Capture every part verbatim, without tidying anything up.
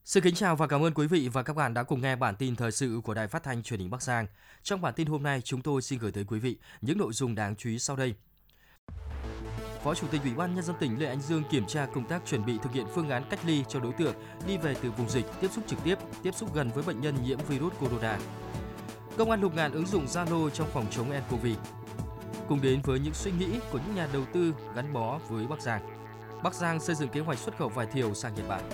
Xin kính chào và cảm ơn quý vị và các bạn đã cùng nghe bản tin thời sự của Đài Phát thanh Truyền hình Bắc Giang. Trong bản tin hôm nay, chúng tôi xin gửi tới quý vị những nội dung đáng chú ý sau đây. Phó Chủ tịch Ủy ban Nhân dân tỉnh Lê Anh Dương kiểm tra công tác chuẩn bị thực hiện phương án cách ly cho đối tượng đi về từ vùng dịch, tiếp xúc trực tiếp, tiếp xúc gần với bệnh nhân nhiễm virus corona. Công an Lục Ngạn ứng dụng Zalo trong phòng chống nCoV. Cùng đến với những suy nghĩ của những nhà đầu tư gắn bó với Bắc Giang. Bắc Giang xây dựng kế hoạch xuất khẩu vải thiều sang Nhật Bản.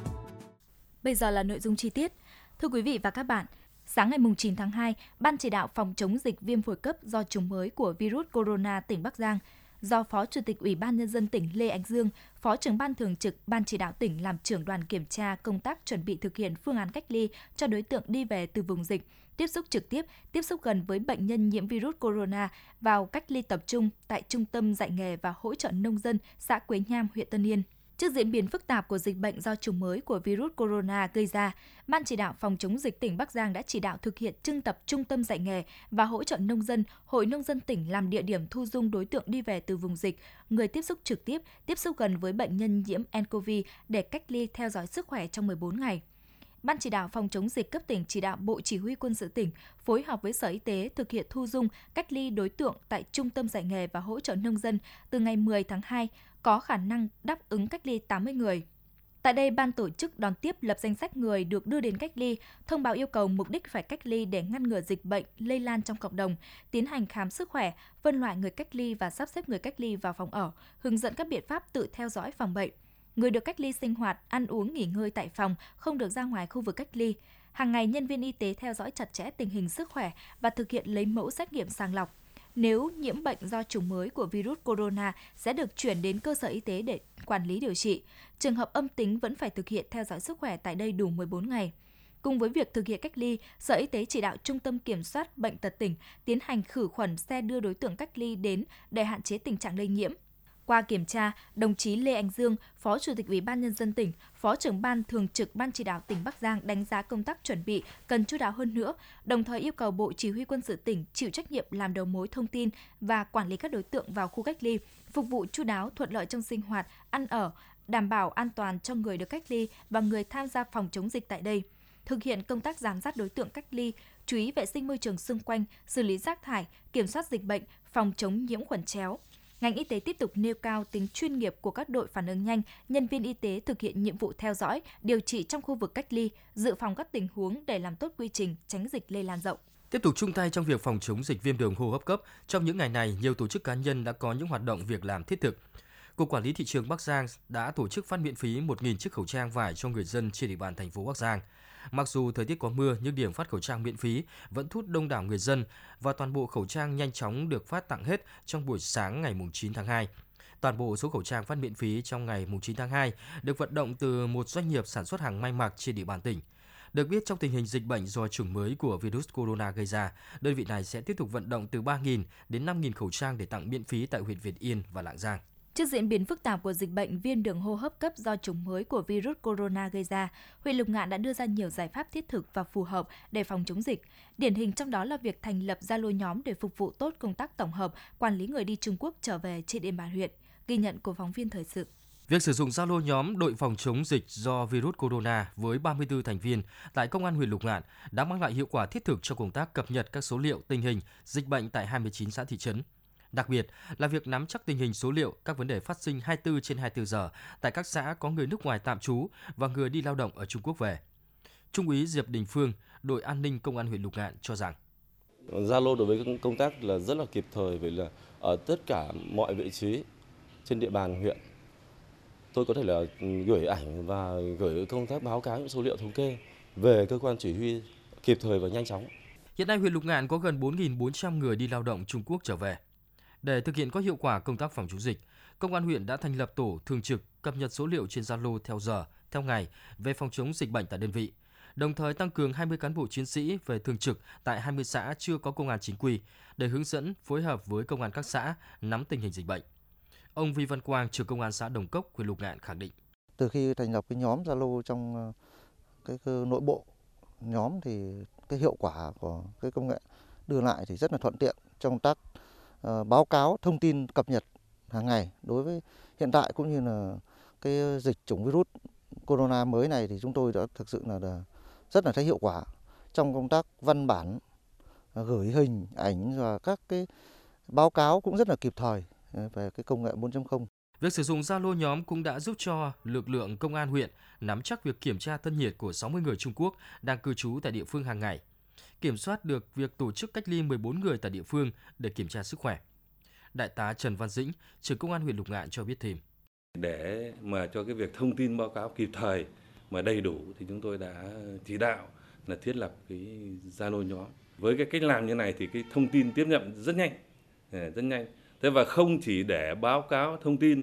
Bây giờ là nội dung chi tiết. Thưa quý vị và các bạn, sáng ngày chín tháng hai, Ban chỉ đạo phòng chống dịch viêm phổi cấp do chủng mới của virus corona tỉnh Bắc Giang, do Phó Chủ tịch Ủy ban Nhân dân tỉnh Lê Anh Dương, Phó trưởng Ban thường trực Ban chỉ đạo tỉnh làm trưởng đoàn kiểm tra công tác chuẩn bị thực hiện phương án cách ly cho đối tượng đi về từ vùng dịch, tiếp xúc trực tiếp, tiếp xúc gần với bệnh nhân nhiễm virus corona vào cách ly tập trung tại Trung tâm dạy nghề và hỗ trợ nông dân xã Quế Nham, huyện Tân Yên. Trước diễn biến phức tạp của dịch bệnh do chủng mới của virus corona gây ra, Ban chỉ đạo phòng chống dịch tỉnh Bắc Giang đã chỉ đạo thực hiện trưng tập trung tâm dạy nghề và hỗ trợ nông dân, Hội nông dân tỉnh làm địa điểm thu dung đối tượng đi về từ vùng dịch, người tiếp xúc trực tiếp, tiếp xúc gần với bệnh nhân nhiễm nCoV để cách ly theo dõi sức khỏe trong mười bốn ngày. Ban chỉ đạo phòng chống dịch cấp tỉnh chỉ đạo Bộ Chỉ huy Quân sự tỉnh phối hợp với Sở Y tế thực hiện thu dung, cách ly đối tượng tại Trung tâm dạy nghề và hỗ trợ nông dân từ ngày mười tháng hai, có khả năng đáp ứng cách ly tám mươi người. Tại đây, ban tổ chức đón tiếp lập danh sách người được đưa đến cách ly, thông báo yêu cầu mục đích phải cách ly để ngăn ngừa dịch bệnh lây lan trong cộng đồng, tiến hành khám sức khỏe, phân loại người cách ly và sắp xếp người cách ly vào phòng ở, hướng dẫn các biện pháp tự theo dõi phòng bệnh. Người được cách ly sinh hoạt, ăn uống, nghỉ ngơi tại phòng, không được ra ngoài khu vực cách ly. Hàng ngày, nhân viên y tế theo dõi chặt chẽ tình hình sức khỏe và thực hiện lấy mẫu xét nghiệm sàng lọc. Nếu nhiễm bệnh do chủng mới của virus corona sẽ được chuyển đến cơ sở y tế để quản lý điều trị. Trường hợp âm tính vẫn phải thực hiện theo dõi sức khỏe tại đây đủ mười bốn ngày. Cùng với việc thực hiện cách ly, Sở Y tế chỉ đạo Trung tâm Kiểm soát Bệnh tật tỉnh tiến hành khử khuẩn xe đưa đối tượng cách ly đến để hạn chế tình trạng lây nhiễm. Qua kiểm tra, đồng chí Lê Anh Dương, Phó Chủ tịch Ủy ban Nhân dân tỉnh, Phó trưởng Ban thường trực Ban chỉ đạo tỉnh Bắc Giang đánh giá công tác chuẩn bị cần chu đáo hơn nữa, đồng thời yêu cầu Bộ Chỉ huy Quân sự tỉnh chịu trách nhiệm làm đầu mối thông tin và quản lý các đối tượng vào khu cách ly, phục vụ chu đáo thuận lợi trong sinh hoạt, ăn ở, đảm bảo an toàn cho người được cách ly và người tham gia phòng chống dịch tại đây. Thực hiện công tác giám sát đối tượng cách ly, chú ý vệ sinh môi trường xung quanh, xử lý rác thải, kiểm soát dịch bệnh, phòng chống nhiễm khuẩn chéo. Ngành y tế tiếp tục nêu cao tính chuyên nghiệp của các đội phản ứng nhanh, nhân viên y tế thực hiện nhiệm vụ theo dõi, điều trị trong khu vực cách ly, dự phòng các tình huống để làm tốt quy trình tránh dịch lây lan rộng. Tiếp tục chung tay trong việc phòng chống dịch viêm đường hô hấp cấp, trong những ngày này, nhiều tổ chức cá nhân đã có những hoạt động việc làm thiết thực. Cục Quản lý Thị trường Bắc Giang đã tổ chức phát miễn phí một nghìn chiếc khẩu trang vải cho người dân trên địa bàn thành phố Bắc Giang. Mặc dù thời tiết có mưa nhưng điểm phát khẩu trang miễn phí vẫn thu hút đông đảo người dân và toàn bộ khẩu trang nhanh chóng được phát tặng hết trong buổi sáng ngày chín tháng hai. Toàn bộ số khẩu trang phát miễn phí trong ngày chín tháng hai được vận động từ một doanh nghiệp sản xuất hàng may mặc trên địa bàn tỉnh. Được biết, trong tình hình dịch bệnh do chủng mới của virus corona gây ra, đơn vị này sẽ tiếp tục vận động từ ba nghìn đến năm nghìn khẩu trang để tặng miễn phí tại huyện Việt Yên và Lạng Giang. Trước diễn biến phức tạp của dịch bệnh viêm đường hô hấp cấp do chủng mới của virus corona gây ra, huyện Lục Ngạn đã đưa ra nhiều giải pháp thiết thực và phù hợp để phòng chống dịch. Điển hình trong đó là việc thành lập Zalo nhóm để phục vụ tốt công tác tổng hợp, quản lý người đi Trung Quốc trở về trên địa bàn huyện. Ghi nhận của phóng viên thời sự. Việc sử dụng Zalo nhóm đội phòng chống dịch do virus corona với ba mươi tư thành viên tại Công an huyện Lục Ngạn đã mang lại hiệu quả thiết thực cho công tác cập nhật các số liệu tình hình dịch bệnh tại hai mươi chín xã thị trấn. Đặc biệt là việc nắm chắc tình hình số liệu các vấn đề phát sinh hai mươi tư trên hai mươi tư giờ tại các xã có người nước ngoài tạm trú và người đi lao động ở Trung Quốc về. Trung úy Diệp Đình Phương, đội an ninh Công an huyện Lục Ngạn cho rằng Zalo đối với công tác là rất là kịp thời, vì là ở tất cả mọi vị trí trên địa bàn huyện. Tôi có thể là gửi ảnh và gửi công tác báo cáo những số liệu thống kê về cơ quan chỉ huy kịp thời và nhanh chóng. Hiện nay huyện Lục Ngạn có gần bốn nghìn bốn trăm người đi lao động Trung Quốc trở về. Để thực hiện có hiệu quả công tác phòng chống dịch, Công an huyện đã thành lập tổ thường trực cập nhật số liệu trên Zalo theo giờ, theo ngày về phòng chống dịch bệnh tại đơn vị. Đồng thời tăng cường hai mươi cán bộ chiến sĩ về thường trực tại hai mươi xã chưa có công an chính quy để hướng dẫn phối hợp với công an các xã nắm tình hình dịch bệnh. Ông Vi Văn Quang, trưởng công an xã Đồng Cốc, huyện Lục Ngạn khẳng định. Từ khi thành lập cái nhóm Zalo trong cái, cái nội bộ nhóm thì cái hiệu quả của cái công nghệ đưa lại thì rất là thuận tiện trong công tác uh, báo cáo thông tin cập nhật hàng ngày đối với hiện tại cũng như là cái dịch chủng virus corona mới này thì chúng tôi đã thực sự là, là rất là thấy hiệu quả trong công tác văn bản, gửi hình ảnh và các cái báo cáo cũng rất là kịp thời về cái công nghệ bốn chấm không. Việc sử dụng Zalo nhóm cũng đã giúp cho lực lượng công an huyện nắm chắc việc kiểm tra thân nhiệt của sáu mươi người Trung Quốc đang cư trú tại địa phương hàng ngày, kiểm soát được việc tổ chức cách ly mười bốn người tại địa phương để kiểm tra sức khỏe. Đại tá Trần Văn Dĩnh, trưởng công an huyện Lục Ngạn cho biết thêm. Để mà cho cái việc thông tin báo cáo kịp thời mà đầy đủ thì chúng tôi đã chỉ đạo là thiết lập cái Zalo nhóm. Với cái cách làm như này thì cái thông tin tiếp nhận rất nhanh, rất nhanh. Thế và không chỉ để báo cáo thông tin,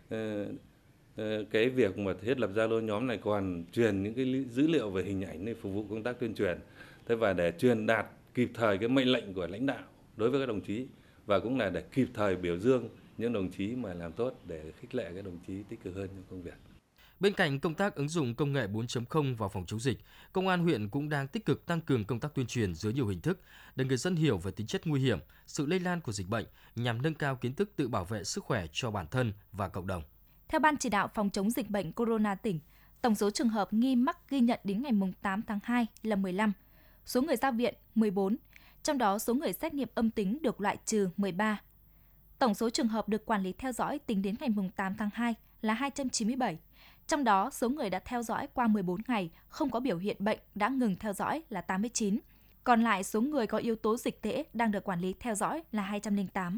cái việc mà thiết lập Zalo nhóm này còn truyền những cái dữ liệu về hình ảnh để phục vụ công tác tuyên truyền. Thế và để truyền đạt kịp thời cái mệnh lệnh của lãnh đạo đối với các đồng chí và cũng là để kịp thời biểu dương những đồng chí mà làm tốt để khích lệ các đồng chí tích cực hơn trong công việc. Bên cạnh công tác ứng dụng công nghệ bốn chấm không vào phòng chống dịch, Công an huyện cũng đang tích cực tăng cường công tác tuyên truyền dưới nhiều hình thức để người dân hiểu về tính chất nguy hiểm, sự lây lan của dịch bệnh nhằm nâng cao kiến thức tự bảo vệ sức khỏe cho bản thân và cộng đồng. Theo Ban chỉ đạo phòng chống dịch bệnh corona tỉnh, tổng số trường hợp nghi mắc ghi nhận đến ngày tám tháng hai là mười lăm, số người ra viện mười bốn, trong đó số người xét nghiệm âm tính được loại trừ mười ba. Tổng số trường hợp được quản lý theo dõi tính đến ngày tám tháng hai là hai trăm chín mươi bảy. Trong đó, số người đã theo dõi qua mười bốn ngày không có biểu hiện bệnh đã ngừng theo dõi là tám mươi chín. Còn lại, số người có yếu tố dịch tễ đang được quản lý theo dõi là hai trăm lẻ tám.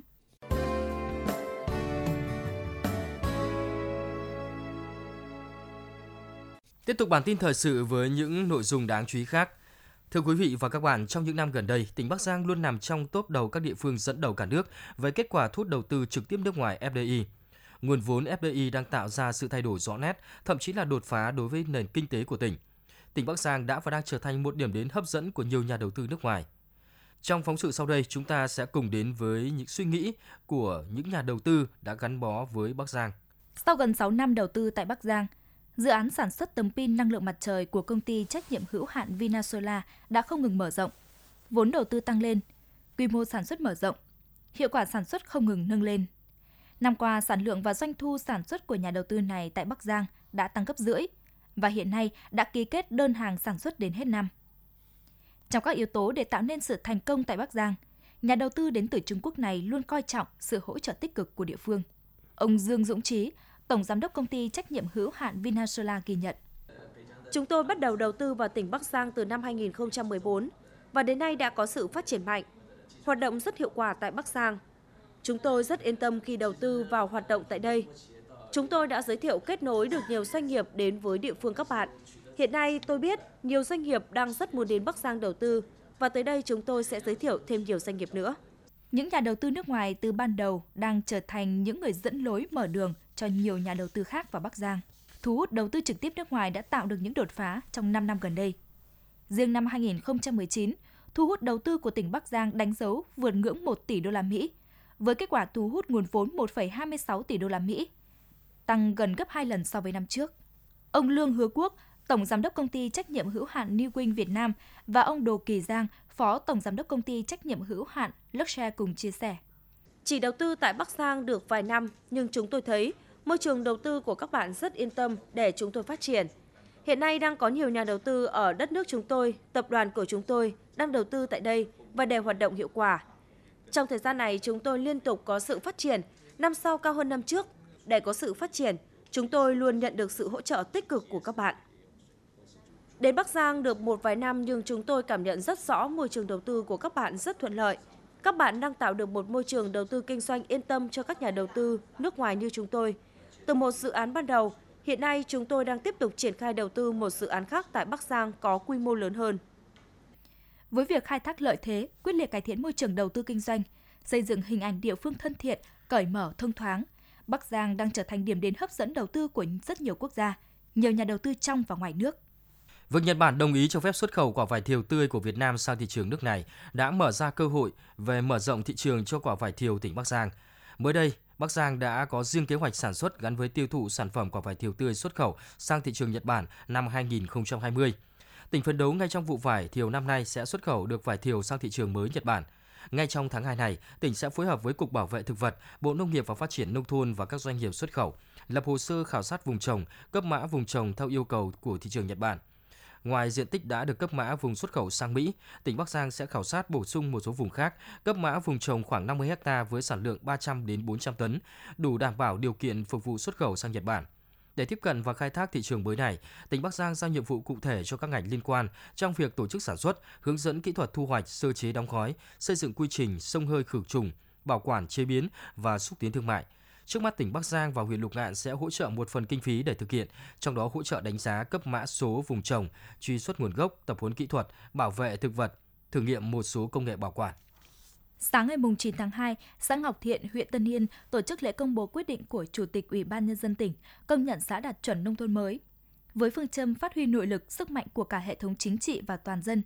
Tiếp tục bản tin thời sự với những nội dung đáng chú ý khác. Thưa quý vị và các bạn, trong những năm gần đây, tỉnh Bắc Giang luôn nằm trong top đầu các địa phương dẫn đầu cả nước về kết quả thu hút đầu tư trực tiếp nước ngoài ép đê i. Nguồn vốn ép đê i đang tạo ra sự thay đổi rõ nét, thậm chí là đột phá đối với nền kinh tế của tỉnh. Tỉnh Bắc Giang đã và đang trở thành một điểm đến hấp dẫn của nhiều nhà đầu tư nước ngoài. Trong phóng sự sau đây, chúng ta sẽ cùng đến với những suy nghĩ của những nhà đầu tư đã gắn bó với Bắc Giang. Sau gần sáu năm đầu tư tại Bắc Giang, dự án sản xuất tấm pin năng lượng mặt trời của công ty trách nhiệm hữu hạn Vinasolar đã không ngừng mở rộng. Vốn đầu tư tăng lên, quy mô sản xuất mở rộng, hiệu quả sản xuất không ngừng nâng lên. Năm qua, sản lượng và doanh thu sản xuất của nhà đầu tư này tại Bắc Giang đã tăng gấp rưỡi và hiện nay đã ký kết đơn hàng sản xuất đến hết năm. Trong các yếu tố để tạo nên sự thành công tại Bắc Giang, nhà đầu tư đến từ Trung Quốc này luôn coi trọng sự hỗ trợ tích cực của địa phương. Ông Dương Dũng Trí, Tổng Giám đốc Công ty Trách nhiệm hữu hạn Vinasolar ghi nhận. Chúng tôi bắt đầu đầu tư vào tỉnh Bắc Giang từ năm hai nghìn không trăm mười bốn và đến nay đã có sự phát triển mạnh, hoạt động rất hiệu quả tại Bắc Giang. Chúng tôi rất yên tâm khi đầu tư vào hoạt động tại đây. Chúng tôi đã giới thiệu kết nối được nhiều doanh nghiệp đến với địa phương các bạn. Hiện nay tôi biết nhiều doanh nghiệp đang rất muốn đến Bắc Giang đầu tư và tới đây chúng tôi sẽ giới thiệu thêm nhiều doanh nghiệp nữa. Những nhà đầu tư nước ngoài từ ban đầu đang trở thành những người dẫn lối mở đường cho nhiều nhà đầu tư khác vào Bắc Giang. Thu hút đầu tư trực tiếp nước ngoài đã tạo được những đột phá trong năm năm gần đây. Riêng năm hai nghìn không trăm mười chín, thu hút đầu tư của tỉnh Bắc Giang đánh dấu vượt ngưỡng một tỷ đô la Mỹ, với kết quả thu hút nguồn vốn một phẩy hai mươi sáu tỷ đô la Mỹ, tăng gần gấp hai lần so với năm trước. Ông Lương Hứa Quốc, Tổng Giám đốc Công ty Trách nhiệm hữu hạn New Wing Việt Nam và ông Đồ Kỳ Giang, Phó Tổng Giám đốc Công ty Trách nhiệm hữu hạn Luxshare cùng chia sẻ. Chỉ đầu tư tại Bắc Giang được vài năm, nhưng chúng tôi thấy môi trường đầu tư của các bạn rất yên tâm để chúng tôi phát triển. Hiện nay đang có nhiều nhà đầu tư ở đất nước chúng tôi, tập đoàn của chúng tôi đang đầu tư tại đây và đều hoạt động hiệu quả. Trong thời gian này, chúng tôi liên tục có sự phát triển, năm sau cao hơn năm trước. Để có sự phát triển, chúng tôi luôn nhận được sự hỗ trợ tích cực của các bạn. Đến Bắc Giang được một vài năm nhưng chúng tôi cảm nhận rất rõ môi trường đầu tư của các bạn rất thuận lợi. Các bạn đang tạo được một môi trường đầu tư kinh doanh yên tâm cho các nhà đầu tư nước ngoài như chúng tôi. Từ một dự án ban đầu, hiện nay chúng tôi đang tiếp tục triển khai đầu tư một dự án khác tại Bắc Giang có quy mô lớn hơn. Với việc khai thác lợi thế, quyết liệt cải thiện môi trường đầu tư kinh doanh, xây dựng hình ảnh địa phương thân thiện, cởi mở, thông thoáng, Bắc Giang đang trở thành điểm đến hấp dẫn đầu tư của rất nhiều quốc gia, nhiều nhà đầu tư trong và ngoài nước. Việc Nhật Bản đồng ý cho phép xuất khẩu quả vải thiều tươi của Việt Nam sang thị trường nước này đã mở ra cơ hội về mở rộng thị trường cho quả vải thiều tỉnh Bắc Giang. Mới đây, Bắc Giang đã có riêng kế hoạch sản xuất gắn với tiêu thụ sản phẩm quả vải thiều tươi xuất khẩu sang thị trường Nhật Bản năm hai nghìn không trăm hai mươi. Tỉnh phấn đấu ngay trong vụ vải thiều năm nay sẽ xuất khẩu được vải thiều sang thị trường mới Nhật Bản. Ngay trong tháng hai này, tỉnh sẽ phối hợp với Cục Bảo vệ Thực vật, Bộ Nông nghiệp và Phát triển Nông thôn và các doanh nghiệp xuất khẩu, lập hồ sơ khảo sát vùng trồng, cấp mã vùng trồng theo yêu cầu của thị trường Nhật Bản. Ngoài diện tích đã được cấp mã vùng xuất khẩu sang Mỹ, tỉnh Bắc Giang sẽ khảo sát bổ sung một số vùng khác, cấp mã vùng trồng khoảng năm mươi héc ta với sản lượng ba trăm đến bốn trăm tấn, đủ đảm bảo điều kiện phục vụ xuất khẩu sang Nhật Bản. Để tiếp cận và khai thác thị trường mới này, tỉnh Bắc Giang giao nhiệm vụ cụ thể cho các ngành liên quan trong việc tổ chức sản xuất, hướng dẫn kỹ thuật thu hoạch, sơ chế đóng gói, xây dựng quy trình xông hơi khử trùng, bảo quản chế biến và xúc tiến thương mại. Trước mắt, tỉnh Bắc Giang và huyện Lục Ngạn sẽ hỗ trợ một phần kinh phí để thực hiện, trong đó hỗ trợ đánh giá cấp mã số vùng trồng, truy xuất nguồn gốc, tập huấn kỹ thuật, bảo vệ thực vật, thử nghiệm một số công nghệ bảo quản. Sáng ngày chín tháng hai, xã Ngọc Thiện, huyện Tân Yên tổ chức lễ công bố quyết định của Chủ tịch Ủy ban Nhân dân tỉnh công nhận xã đạt chuẩn nông thôn mới. Với phương châm phát huy nội lực, sức mạnh của cả hệ thống chính trị và toàn dân.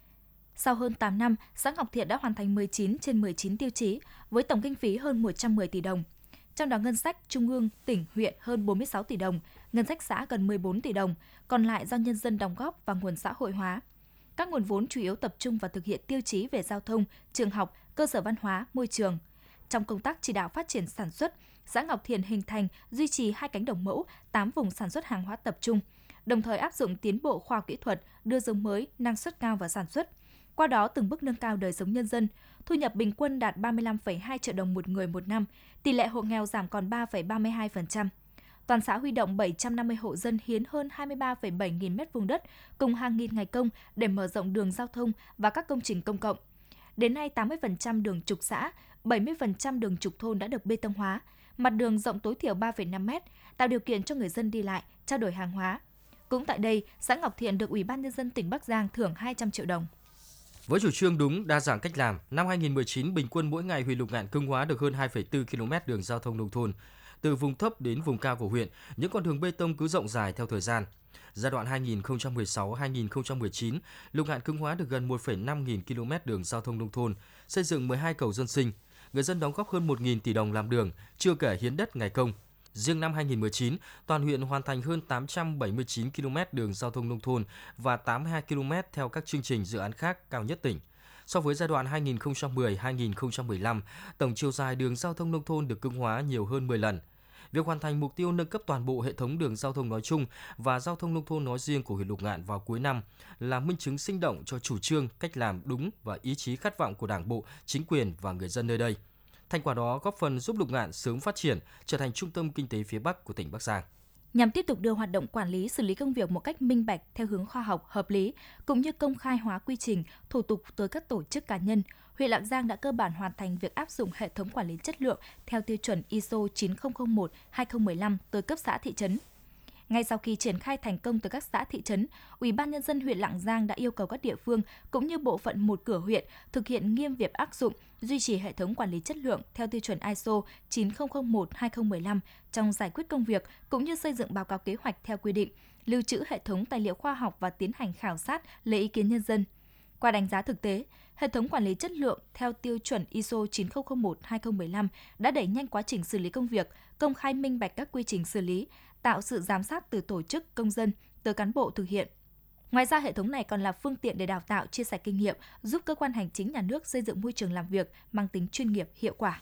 Sau hơn tám năm, xã Ngọc Thiện đã hoàn thành mười chín trên mười chín tiêu chí với tổng kinh phí hơn một trăm mười tỷ đồng. Trong đó ngân sách trung ương, tỉnh, huyện hơn bốn mươi sáu tỷ đồng, ngân sách xã gần mười bốn tỷ đồng, còn lại do nhân dân đóng góp và nguồn xã hội hóa. Các nguồn vốn chủ yếu tập trung vào thực hiện tiêu chí về giao thông, trường học, cơ sở văn hóa, môi trường. Trong công tác chỉ đạo phát triển sản xuất, xã Ngọc Thiện hình thành, duy trì hai cánh đồng mẫu, tám vùng sản xuất hàng hóa tập trung, đồng thời áp dụng tiến bộ khoa học kỹ thuật, đưa giống mới, năng suất cao vào sản xuất. Qua đó từng bước nâng cao đời sống nhân dân, thu nhập bình quân đạt ba mươi lăm phẩy hai triệu đồng một người một năm, tỷ lệ hộ nghèo giảm còn ba phẩy ba mươi hai phần trăm. Toàn xã huy động bảy trăm năm mươi hộ dân hiến hơn hai mươi ba phẩy bảy nghìn mét vuông đất cùng hàng nghìn ngày công để mở rộng đường giao thông và các công trình công cộng. Đến nay, tám mươi phần trăm đường trục xã, bảy mươi phần trăm đường trục thôn đã được bê tông hóa, mặt đường rộng tối thiểu ba phẩy năm mét, tạo điều kiện cho người dân đi lại, trao đổi hàng hóa. Cũng tại đây, xã Ngọc Thiện được Ủy ban Nhân dân tỉnh Bắc Giang thưởng hai trăm triệu đồng. Với chủ trương đúng, đa dạng cách làm, năm hai nghìn không trăm mười chín bình quân mỗi ngày huyện Lục Ngạn cưng hóa được hơn hai phẩy bốn ki lô mét đường giao thông nông thôn. Từ vùng thấp đến vùng cao của huyện, những con đường bê tông cứ rộng dài theo thời gian. Giai đoạn hai nghìn không trăm mười sáu đến hai nghìn không trăm mười chín, Lục Ngạn cưng hóa được gần một phẩy năm nghìn ki lô mét đường giao thông nông thôn, xây dựng mười hai cầu dân sinh. Người dân đóng góp hơn một nghìn tỷ đồng làm đường, chưa kể hiến đất ngày công. Riêng năm hai nghìn không trăm mười chín, toàn huyện hoàn thành hơn tám trăm bảy mươi chín ki lô mét đường giao thông nông thôn và tám mươi hai ki lô mét theo các chương trình dự án khác cao nhất tỉnh. So với giai đoạn hai nghìn không trăm mười đến hai nghìn không trăm mười lăm, tổng chiều dài đường giao thông nông thôn được cưng hóa nhiều hơn mười lần. Việc hoàn thành mục tiêu nâng cấp toàn bộ hệ thống đường giao thông nói chung và giao thông nông thôn nói riêng của huyện Lục Ngạn vào cuối năm là minh chứng sinh động cho chủ trương, cách làm đúng và ý chí khát vọng của Đảng bộ, chính quyền và người dân nơi đây. Thành quả đó góp phần giúp Lục Ngạn sớm phát triển, trở thành trung tâm kinh tế phía Bắc của tỉnh Bắc Giang. Nhằm tiếp tục đưa hoạt động quản lý xử lý công việc một cách minh bạch theo hướng khoa học, hợp lý, cũng như công khai hóa quy trình, thủ tục tới các tổ chức cá nhân, huyện Lạng Giang đã cơ bản hoàn thành việc áp dụng hệ thống quản lý chất lượng theo tiêu chuẩn i ét o chín không không một hai không một năm tới cấp xã thị trấn. Ngay sau khi triển khai thành công tới các xã thị trấn, Ủy ban Nhân dân huyện Lạng Giang đã yêu cầu các địa phương cũng như bộ phận một cửa huyện thực hiện nghiêm việc áp dụng, duy trì hệ thống quản lý chất lượng theo tiêu chuẩn i ét o chín không không một hai không một năm trong giải quyết công việc cũng như xây dựng báo cáo kế hoạch theo quy định, lưu trữ hệ thống tài liệu khoa học và tiến hành khảo sát lấy ý kiến nhân dân. Qua đánh giá thực tế, hệ thống quản lý chất lượng theo tiêu chuẩn i ét o chín không không một hai không một năm đã đẩy nhanh quá trình xử lý công việc, công khai minh bạch các quy trình xử lý, tạo sự giám sát từ tổ chức, công dân tới cán bộ thực hiện. Ngoài ra, hệ thống này còn là phương tiện để đào tạo, chia sẻ kinh nghiệm, giúp cơ quan hành chính nhà nước xây dựng môi trường làm việc mang tính chuyên nghiệp, hiệu quả.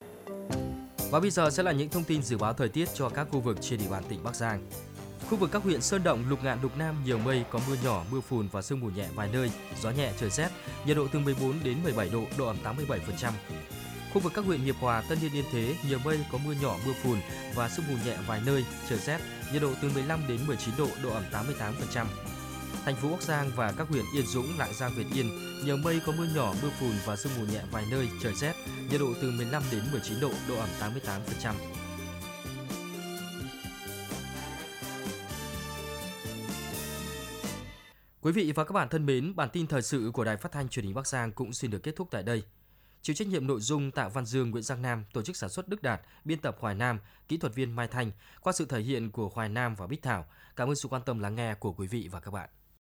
Và bây giờ sẽ là những thông tin dự báo thời tiết cho các khu vực trên địa bàn tỉnh Bắc Giang. Khu vực các huyện Sơn Động, Lục Ngạn, Lục Nam nhiều mây, có mưa nhỏ, mưa phùn và sương mù nhẹ vài nơi, gió nhẹ, trời rét, nhiệt độ từ mười bốn đến mười bảy độ, độ ẩm tám mươi bảy phần trăm. Khu vực các huyện Hiệp Hòa, Tân Yên, Yên Thế nhiều mây, có mưa nhỏ, mưa phùn và sương mù nhẹ vài nơi, trời rét, nhiệt độ từ mười lăm đến mười chín độ, độ ẩm tám mươi tám phần trăm. Thành phố Bắc Giang và các huyện Yên Dũng, Lạng Giang, Việt Yên nhiều mây, có mưa nhỏ, mưa phùn và sương mù nhẹ vài nơi, trời rét, nhiệt độ từ mười lăm đến mười chín độ, độ ẩm tám mươi tám phần trăm. Quý vị và các bạn thân mến, bản tin thời sự của Đài Phát thanh Truyền hình Bắc Giang cũng xin được kết thúc tại đây. Chịu trách nhiệm nội dung Tạ Văn Dương, Nguyễn Giang Nam, tổ chức sản xuất Đức Đạt, biên tập Hoài Nam, kỹ thuật viên Mai Thanh, qua sự thể hiện của Hoài Nam và Bích Thảo. Cảm ơn sự quan tâm lắng nghe của quý vị và các bạn.